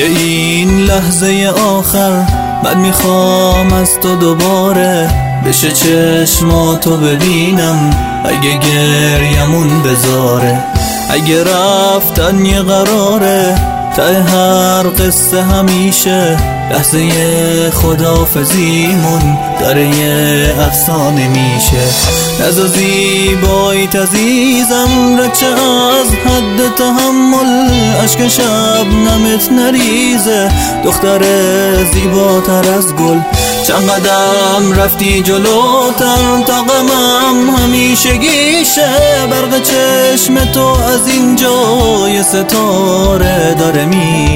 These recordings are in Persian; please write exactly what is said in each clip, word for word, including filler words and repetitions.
این لحظه آخر من میخوام از تو دوباره بشه چشماتو ببینم، اگه گریمون بذاره، اگه رفتن یه قراره ته هر قصه همیشه لحظه خداحافظیمون داره یه افسانه میشه. نزا زیباییت عزیزم رچه از حد تحمل، اشک شبنمت نریزه دختر زیباتر از گل. چند قدم رفتی جلوتر تا غمم همیشگیشه، برق چشم تو از اینجا یه ستاره داره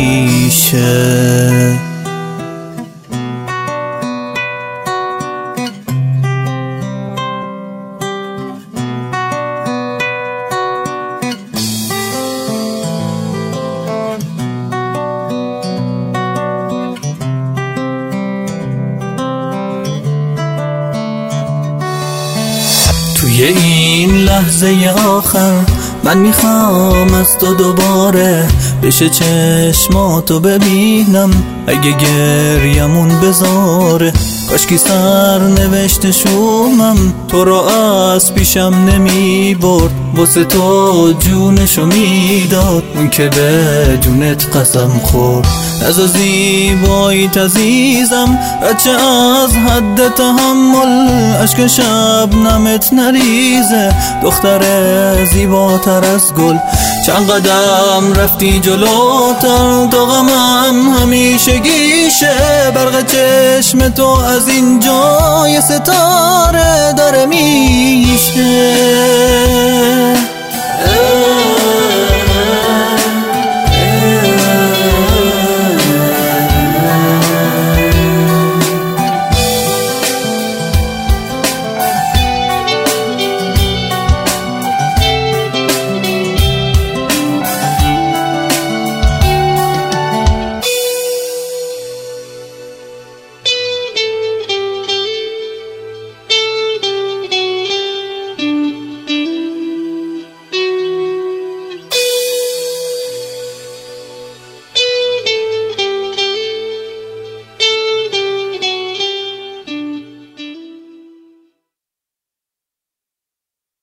میشه. توی این لحظه آخر من میخوام از تو دوباره بشه چشماتو ببینم، اگه گریمون بذاره کاشکی سر نوشته شومم تو رو از پیشم نمی برد، واسه تو جونشو میداد اون که به جونت قسم خورد. نزا زیباییت عزیزم رچه از حد تحمل، اشک شبنمت نریزه دختر زیباتر از گل. چند قدم رفتی جلوتر تا غمم همیشگیشه، برق چشم تو از اینجا یه ستاره داره میشه.